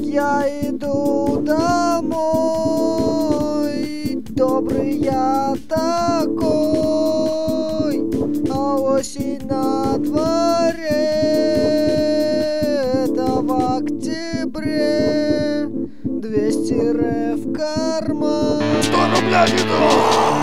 я иду домой, добрый я такой, а осень на дворе, это в октябре, 200 ре в карман. 100 рубля не дал!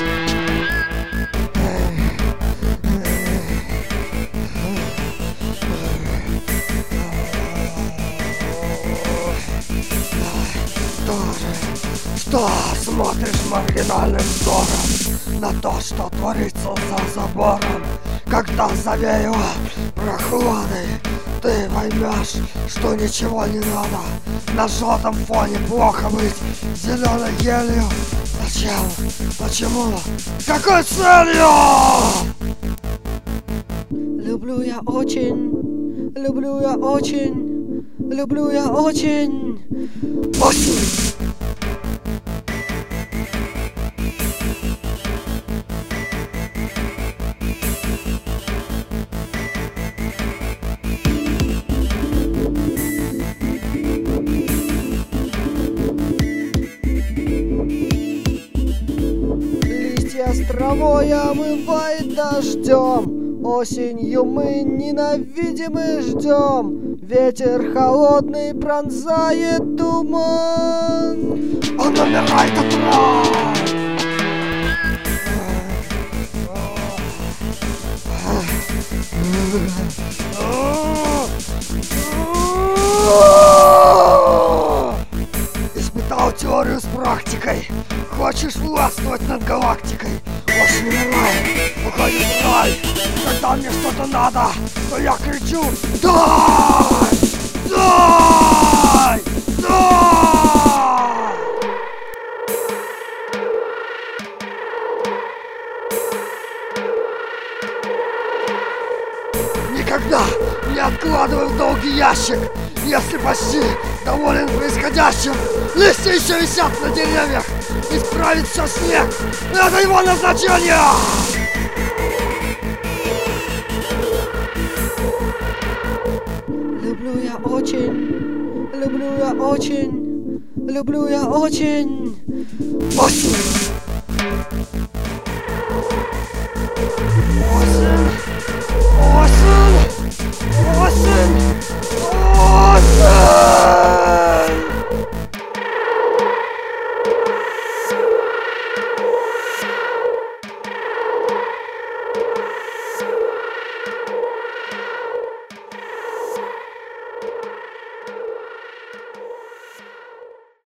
Что смотришь маргинальным взором на то, что творится за забором? Когда завеяло прохладой, ты поймешь, что ничего не надо. На желтом фоне плохо быть зеленой елью. Зачем? Почему? С какой целью? Люблю я очень, люблю я очень, люблю я очень. Осень! Листья с травой омывает дождем, осенью мы ненавидим и ждем. Ветер холодный пронзает туман. Он умирает от ран! Испытал теорию с практикой. Хочешь властвовать над галактикой? Осень умирает, уходит в рай. Когда мне что-то надо, то я кричу: дай! Дай! Дай! Никогда не откладывай в долгий ящик, если почти доволен происходящим. Листья еще висят на деревьях, исправить все снег — это его назначение! Люблю я очень, люблю я очень, люблю я очень. Осень!